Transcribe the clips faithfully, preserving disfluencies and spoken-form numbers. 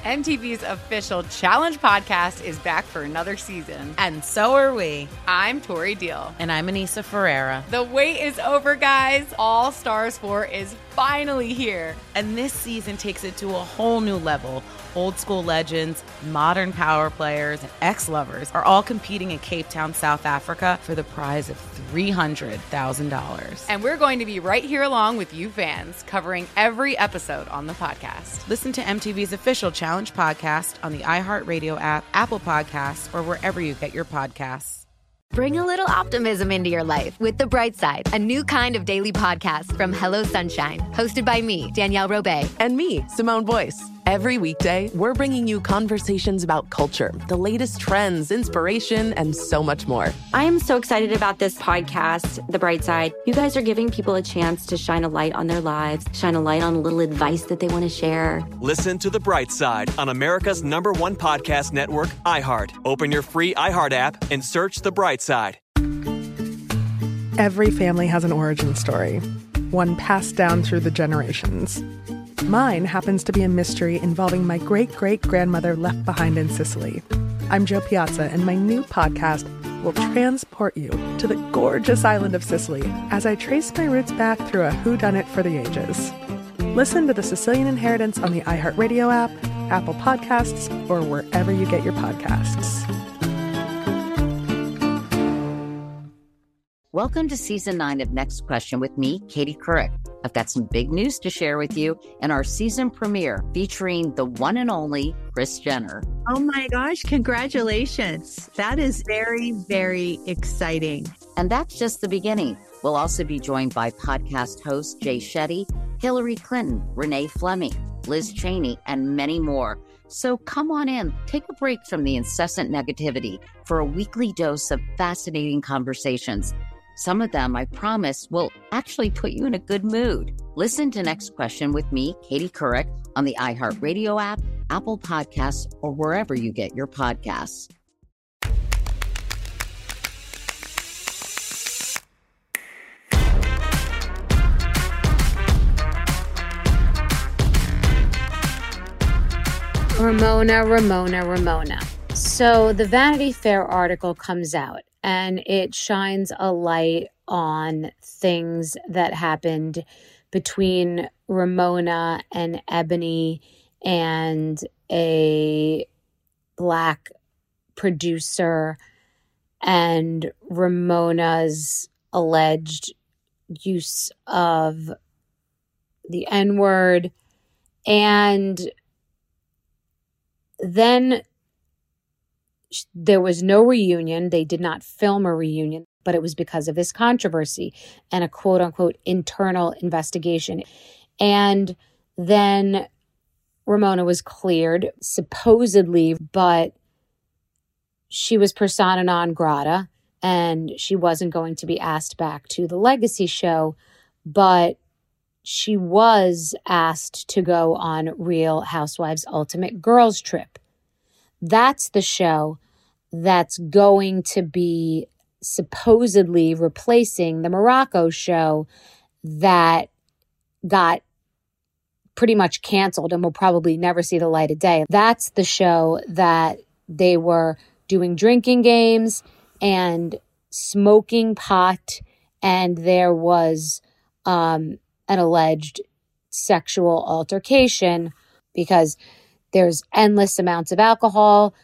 M T V's official Challenge podcast is back for another season. And so are we. I'm Tori Deal. And I'm Anissa Ferreira. The wait is over, guys. All Stars four is finally here. And this season takes it to a whole new level. Old school legends, modern power players, and ex-lovers are all competing in Cape Town, South Africa for the prize of three hundred thousand dollars. And we're going to be right here along with you fans, covering every episode on the podcast. Listen to M T V's official Challenge podcast on the iHeartRadio app, Apple Podcasts, or wherever you get your podcasts. Bring a little optimism into your life with The Bright Side, a new kind of daily podcast from Hello Sunshine, hosted by me, Danielle Robay. And me, Simone Boyce. Every weekday, we're bringing you conversations about culture, the latest trends, inspiration, and so much more. I am so excited about this podcast, The Bright Side. You guys are giving people a chance to shine a light on their lives, shine a light on a little advice that they want to share. Listen to The Bright Side on America's number one podcast network, iHeart. Open your free iHeart app and search The Bright Side. Every family has an origin story, one passed down through the generations. Mine happens to be a mystery involving my great-great-grandmother left behind in Sicily. I'm Jo Piazza, and my new podcast will transport you to the gorgeous island of Sicily as I trace my roots back through a whodunit for the ages. Listen to The Sicilian Inheritance on the iHeartRadio app, Apple Podcasts, or wherever you get your podcasts. Welcome to Season nine of Next Question with me, Katie Couric. I've got some big news to share with you in our season premiere featuring the one and only Kris Jenner. Oh my gosh, congratulations. That is very, very exciting. And that's just the beginning. We'll also be joined by podcast host Jay Shetty, Hillary Clinton, Renee Fleming, Liz Cheney, and many more. So come on in, take a break from the incessant negativity for a weekly dose of fascinating conversations. Some of them, I promise, will actually put you in a good mood. Listen to Next Question with me, Katie Couric, on the iHeartRadio app, Apple Podcasts, or wherever you get your podcasts. Ramona, Ramona, Ramona. So the Vanity Fair article comes out and it shines a light on things that happened between Ramona and Ebony and a Black producer and Ramona's alleged use of the N-word. And then there was no reunion. They did not film a reunion, but it was because of this controversy and a quote unquote internal investigation. And then Ramona was cleared, supposedly, but she was persona non grata and she wasn't going to be asked back to the Legacy show, but she was asked to go on Real Housewives Ultimate Girls Trip. That's the show that's going to be supposedly replacing the Morocco show that got pretty much canceled and will probably never see the light of day. That's the show that they were doing drinking games and smoking pot, and there was um, an alleged sexual altercation because there's endless amounts of alcohol,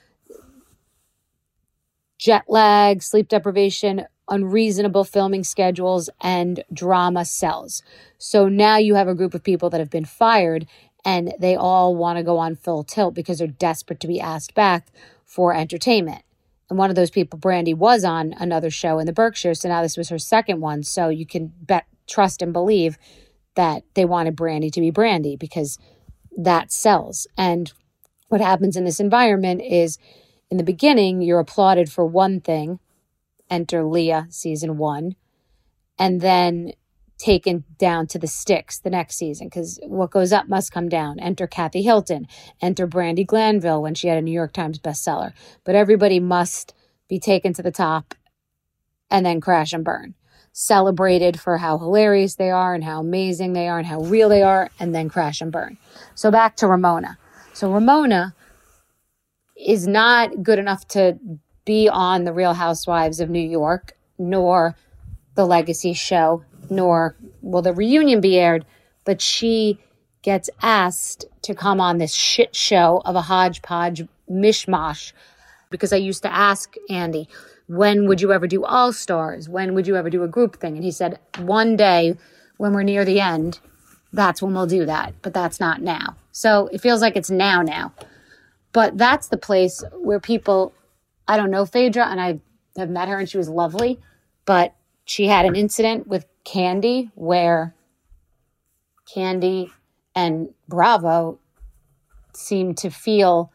jet lag, sleep deprivation, unreasonable filming schedules, and drama sells. So now you have a group of people that have been fired and they all want to go on full tilt because they're desperate to be asked back for entertainment. And one of those people, Brandy, was on another show in the Berkshire, so now this was her second one. So you can bet, trust, and believe that they wanted Brandy to be Brandy because that sells. And what happens in this environment is in the beginning, you're applauded for one thing, enter Leah season one, and then taken down to the sticks the next season because what goes up must come down. Enter Kathy Hilton, enter Brandy Glanville when she had a New York Times bestseller. But everybody must be taken to the top and then crash and burn. Celebrated for how hilarious they are and how amazing they are and how real they are, and then crash and burn. So back to Ramona. So Ramona is not good enough to be on The Real Housewives of New York, nor The Legacy Show, nor will the reunion be aired, but she gets asked to come on this shit show of a hodgepodge mishmash. Because I used to ask Andy, when would you ever do All Stars? When would you ever do a group thing? And he said, one day when we're near the end, that's when we'll do that. But that's not now. So it feels like it's now now. But that's the place where people, I don't know Phaedra, and I have met her and she was lovely, but she had an incident with Kandi where Kandi and Bravo seemed to feel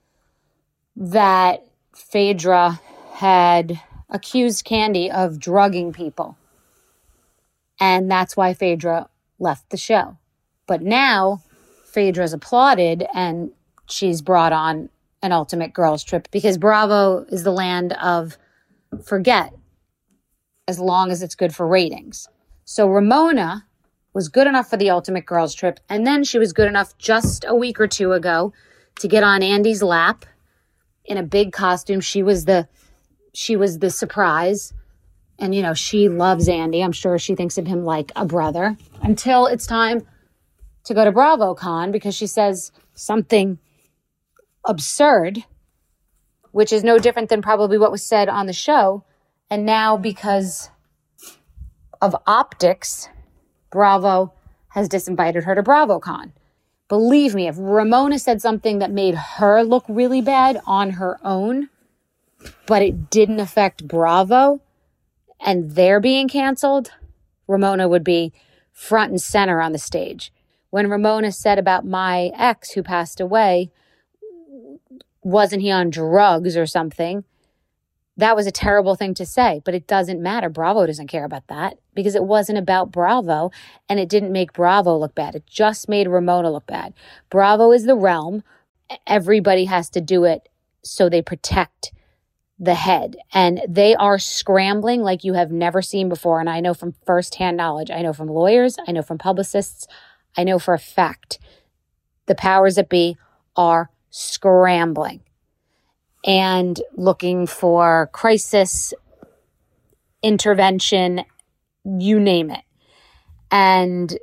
that Phaedra had accused Kandi of drugging people. And that's why Phaedra left the show. But now Phaedra's applauded and she's brought on an Ultimate Girls Trip because Bravo is the land of forget as long as it's good for ratings. So Ramona was good enough for the Ultimate Girls Trip, and then she was good enough just a week or two ago to get on Andy's lap in a big costume. She was the she was the surprise, and you know she loves Andy. I'm sure she thinks of him like a brother until it's time to go to BravoCon because she says something absurd, which is no different than probably what was said on the show. And now because of optics, Bravo has disinvited her to BravoCon. Believe me, if Ramona said something that made her look really bad on her own, but it didn't affect Bravo and they're being canceled, Ramona would be front and center on the stage. When Ramona said about my ex who passed away, wasn't he on drugs or something? That was a terrible thing to say, but it doesn't matter. Bravo doesn't care about that because it wasn't about Bravo and it didn't make Bravo look bad. It just made Ramona look bad. Bravo is the realm. Everybody has to do it so they protect the head. And they are scrambling like you have never seen before. And I know from firsthand knowledge. I know from lawyers. I know from publicists. I know for a fact the powers that be are scrambling and looking for crisis intervention, you name it. And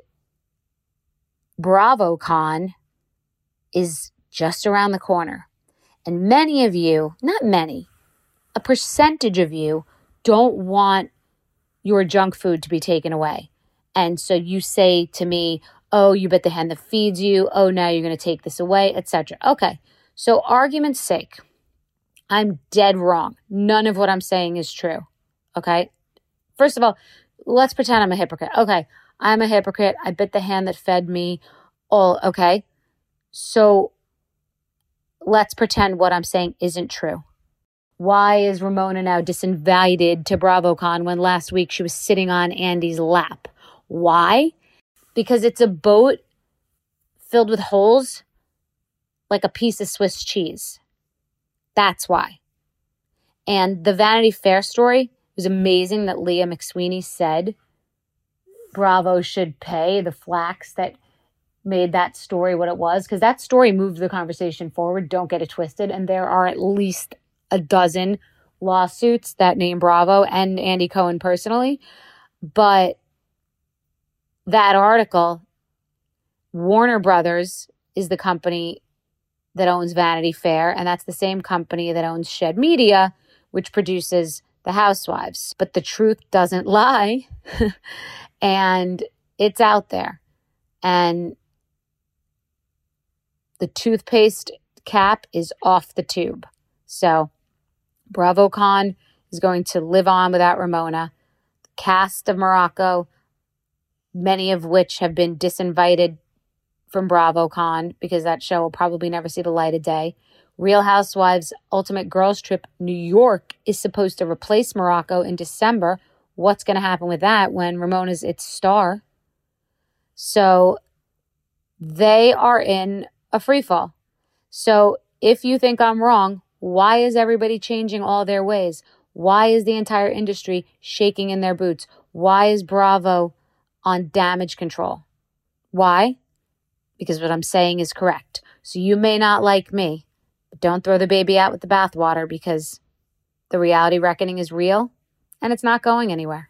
BravoCon is just around the corner. And many of you, not many, a percentage of you don't want your junk food to be taken away. And so you say to me, oh, you bit the hand that feeds you. Oh, now you're going to take this away, et cetera. Okay, so argument's sake, I'm dead wrong. None of what I'm saying is true. Okay? First of all, let's pretend I'm a hypocrite. Okay, I'm a hypocrite. I bit the hand that fed me. All okay. So let's pretend what I'm saying isn't true. Why is Ramona now disinvited to BravoCon when last week she was sitting on Andy's lap? Why? Because it's a boat filled with holes like a piece of Swiss cheese. That's why. And the Vanity Fair story was amazing that Leah McSweeney said Bravo should pay the flax that made that story what it was, because that story moved the conversation forward. Don't get it twisted. And there are at least a dozen lawsuits that name Bravo and Andy Cohen personally. But that article, Warner Brothers is the company that owns Vanity Fair, and that's the same company that owns Shed Media, which produces The Housewives. But the truth doesn't lie, and it's out there. And the toothpaste cap is off the tube. So BravoCon is going to live on without Ramona. The cast of Morocco, many of which have been disinvited from BravoCon because that show will probably never see the light of day. Real Housewives Ultimate Girls Trip New York is supposed to replace Morocco in December. What's going to happen with that when Ramona's its star? So they are in a free fall. So if you think I'm wrong, why is everybody changing all their ways? Why is the entire industry shaking in their boots? Why is Bravo on damage control? Why? Because what I'm saying is correct. So you may not like me, but don't throw the baby out with the bathwater, because the reality reckoning is real and it's not going anywhere.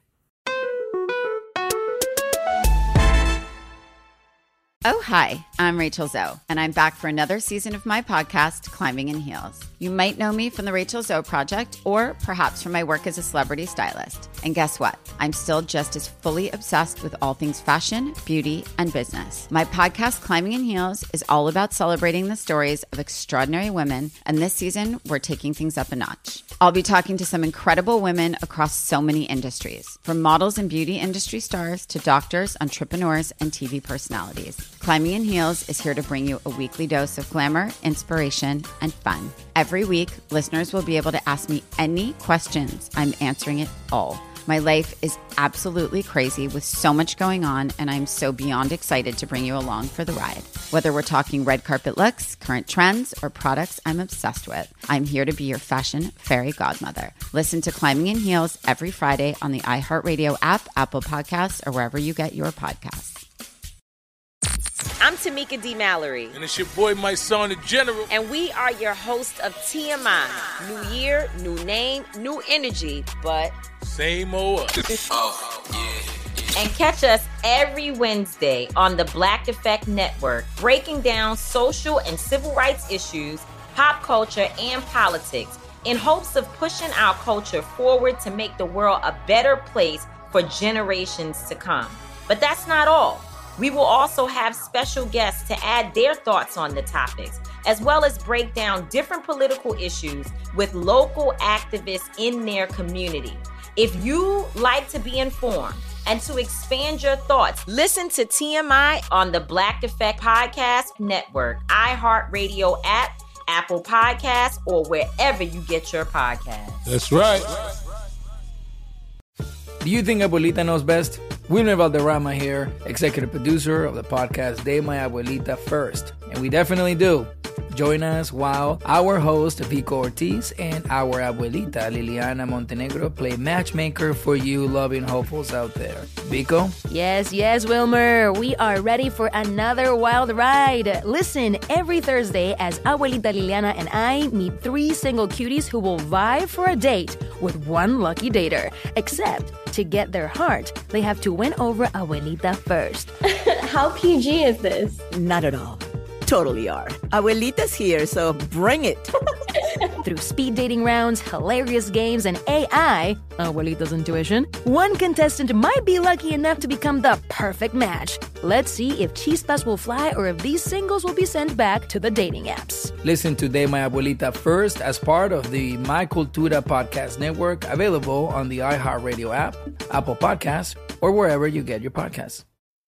Oh, hi, I'm Rachel Zoe, and I'm back for another season of my podcast, Climbing in Heels. You might know me from the Rachel Zoe Project, or perhaps from my work as a celebrity stylist. And guess what? I'm still just as fully obsessed with all things fashion, beauty, and business. My podcast, Climbing in Heels, is all about celebrating the stories of extraordinary women, and this season, we're taking things up a notch. I'll be talking to some incredible women across so many industries, from models and beauty industry stars to doctors, entrepreneurs, and T V personalities. Climbing in Heels is here to bring you a weekly dose of glamour, inspiration, and fun. Every week, listeners will be able to ask me any questions. I'm answering it all. My life is absolutely crazy with so much going on, and I'm so beyond excited to bring you along for the ride. Whether we're talking red carpet looks, current trends, or products I'm obsessed with, I'm here to be your fashion fairy godmother. Listen to Climbing in Heels every Friday on the iHeartRadio app, Apple Podcasts, or wherever you get your podcasts. I'm Tamika D. Mallory. And it's your boy, my son, the General. And we are your hosts of T M I. New year, new name, new energy, but same old us. Oh, yeah. And catch us every Wednesday on the Black Effect Network, breaking down social and civil rights issues, pop culture, and politics in hopes of pushing our culture forward to make the world a better place for generations to come. But that's not all. We will also have special guests to add their thoughts on the topics, as well as break down different political issues with local activists in their community. If you like to be informed and to expand your thoughts, listen to T M I on the Black Effect Podcast Network, iHeartRadio app, Apple Podcasts, or wherever you get your podcasts. That's right. Do you think Abuelita knows best? Wilmer Valderrama here, executive producer of the podcast De My Abuelita First. And we definitely do. Join us while our host, Vico Ortiz, and our abuelita, Liliana Montenegro, play matchmaker for you loving hopefuls out there. Vico? Yes, yes, Wilmer. We are ready for another wild ride. Listen every Thursday as Abuelita Liliana and I meet three single cuties who will vie for a date with one lucky dater. Except, to get their heart, they have to win over Abuelita first. How P G is this? Not at all. Totally are. Abuelita's here, so bring it. Through speed dating rounds, hilarious games, and A I, Abuelita's intuition, one contestant might be lucky enough to become the perfect match. Let's see if chispas will fly or if these singles will be sent back to the dating apps. Listen to De My Abuelita First as part of the My Cultura Podcast Network, available on the iHeartRadio app, Apple Podcasts, or wherever you get your podcasts.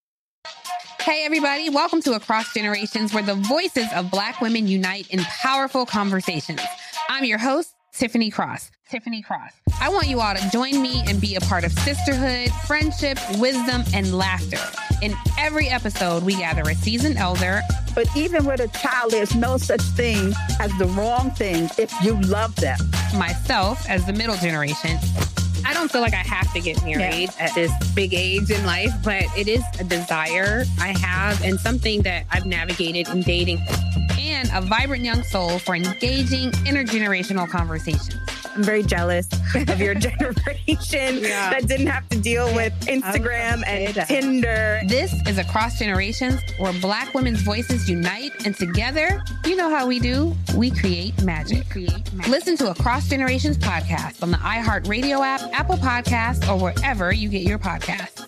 Hey, everybody. Welcome to Across Generations, where the voices of Black women unite in powerful conversations. I'm your host, Tiffany Cross. Tiffany Cross. I want you all to join me and be a part of sisterhood, friendship, wisdom, and laughter. In every episode, we gather a seasoned elder. But even with a child, there's no such thing as the wrong thing if you love them. Myself as the middle generation. I don't feel like I have to get married yeah. at this big age in life, but it is a desire I have and something that I've navigated in dating. And a vibrant young soul for engaging intergenerational conversations. I'm very jealous of your generation yeah. that didn't have to deal with Instagram and Tinder. This is Across Generations, where Black women's voices unite, and together, you know how we do, we create magic. We create magic. Listen to Across Generations podcast on the iHeartRadio app, Apple Podcasts, or wherever you get your podcasts.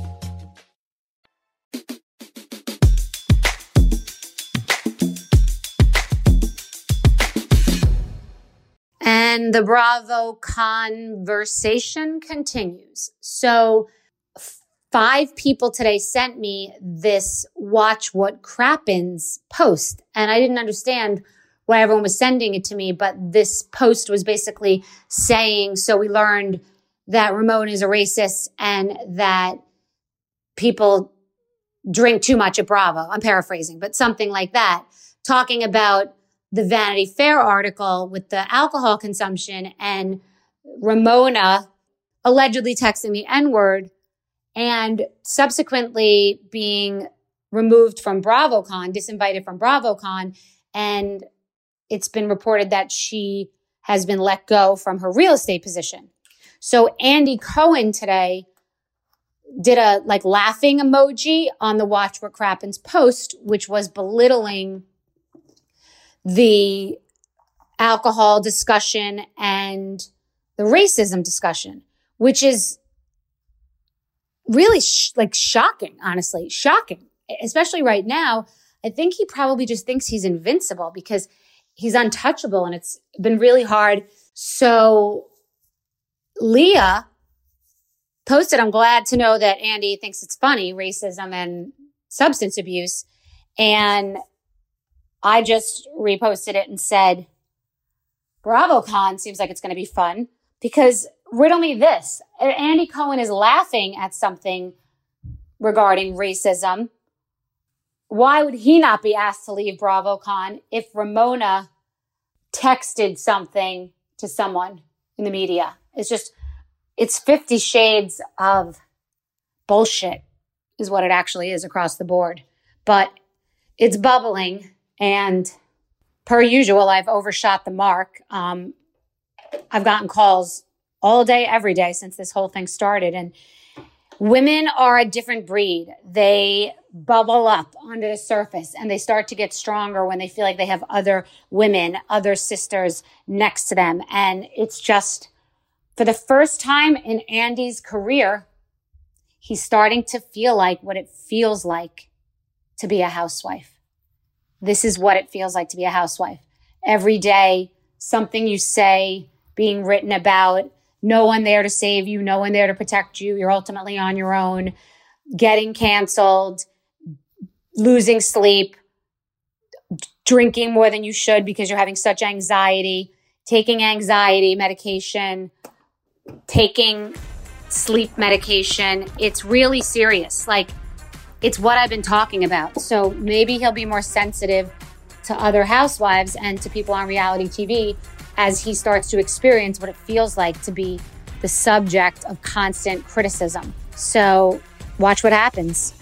And the Bravo conversation continues. So five people today sent me this Watch What Crappens post. And I didn't understand why everyone was sending it to me. But this post was basically saying, so we learned that Ramon is a racist and that people drink too much at Bravo. I'm paraphrasing, but something like that. Talking about the Vanity Fair article with the alcohol consumption and Ramona allegedly texting the N-word and subsequently being removed from BravoCon, disinvited from BravoCon, and it's been reported that she has been let go from her real estate position. So Andy Cohen today did a like laughing emoji on the Watch What Crappens post, which was belittling the alcohol discussion and the racism discussion, which is really sh- like shocking, honestly, shocking, especially right now. I think he probably just thinks he's invincible because he's untouchable and it's been really hard. So Leah posted, I'm glad to know that Andy thinks it's funny, racism and substance abuse. And I just reposted it and said, BravoCon seems like it's going to be fun because riddle me this. Andy Cohen is laughing at something regarding racism. Why would he not be asked to leave BravoCon if Ramona texted something to someone in the media? It's just, it's fifty shades of bullshit is what it actually is across the board. But it's bubbling, and per usual, I've overshot the mark. Um, I've gotten calls all day, every day since this whole thing started. And women are a different breed. They bubble up under the surface and they start to get stronger when they feel like they have other women, other sisters next to them. And it's just, for the first time in Andy's career, he's starting to feel like what it feels like to be a housewife. This is what it feels like to be a housewife. Every day, something you say being written about, no one there to save you, no one there to protect you. You're ultimately on your own, getting canceled, losing sleep, drinking more than you should because you're having such anxiety, taking anxiety medication, taking sleep medication. It's really serious. Like, it's what I've been talking about. So maybe he'll be more sensitive to other housewives and to people on reality T V as he starts to experience what it feels like to be the subject of constant criticism. So watch what happens.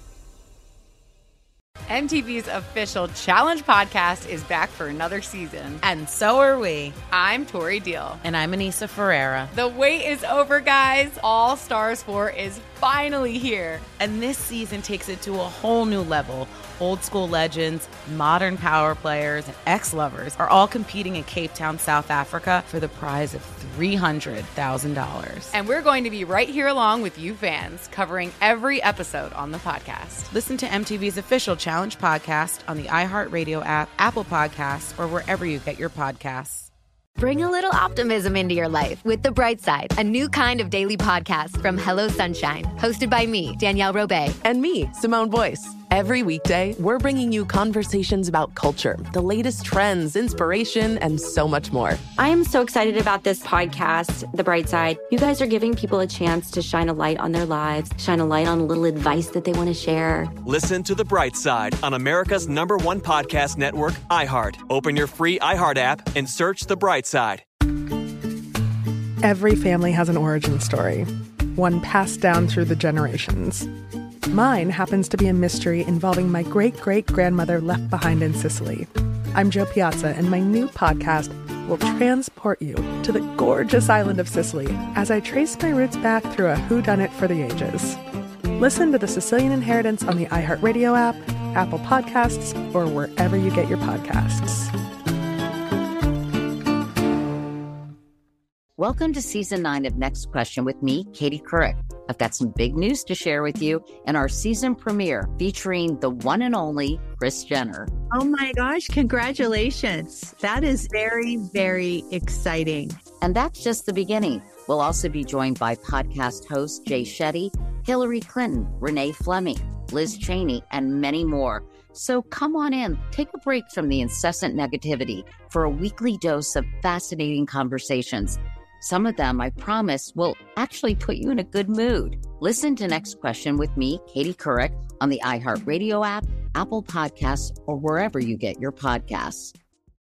M T V's official Challenge podcast is back for another season. And so are we. I'm Tori Deal. And I'm Anissa Ferreira. The wait is over, guys. All Stars four is finally here. And this season takes it to a whole new level. Old school legends, modern power players, and ex-lovers are all competing in Cape Town, South Africa for the prize of three hundred thousand dollars. And we're going to be right here along with you fans, covering every episode on the podcast. Listen to M T V's official Challenge podcast on the iHeartRadio app, Apple Podcasts, or wherever you get your podcasts. Bring a little optimism into your life with The Bright Side, a new kind of daily podcast from Hello Sunshine, hosted by me, Danielle Robay. And me, Simone Boyce. Every weekday, we're bringing you conversations about culture, the latest trends, inspiration, and so much more. I am so excited about this podcast, The Bright Side. You guys are giving people a chance to shine a light on their lives, shine a light on a little advice that they want to share. Listen to The Bright Side on America's number one podcast network, iHeart. Open your free iHeart app and search The Bright Side. Every family has an origin story, one passed down through the generations. Mine happens to be a mystery involving my great-great-grandmother left behind in Sicily. I'm Jo Piazza, and my new podcast will transport you to the gorgeous island of Sicily as I trace my roots back through a whodunit for the ages. Listen to The Sicilian Inheritance on the iHeartRadio app, Apple Podcasts, or wherever you get your podcasts. Welcome to season nine of Next Question with me, Katie Couric. I've got some big news to share with you in our season premiere featuring the one and only Kris Jenner. Oh my gosh, congratulations. That is very, very exciting. And that's just the beginning. We'll also be joined by podcast host Jay Shetty, Hillary Clinton, Renee Fleming, Liz Cheney, and many more. So come on in, take a break from the incessant negativity for a weekly dose of fascinating conversations. Some of them, I promise, will actually put you in a good mood. Listen to Next Question with me, Katie Couric, on the iHeartRadio app, Apple Podcasts, or wherever you get your podcasts.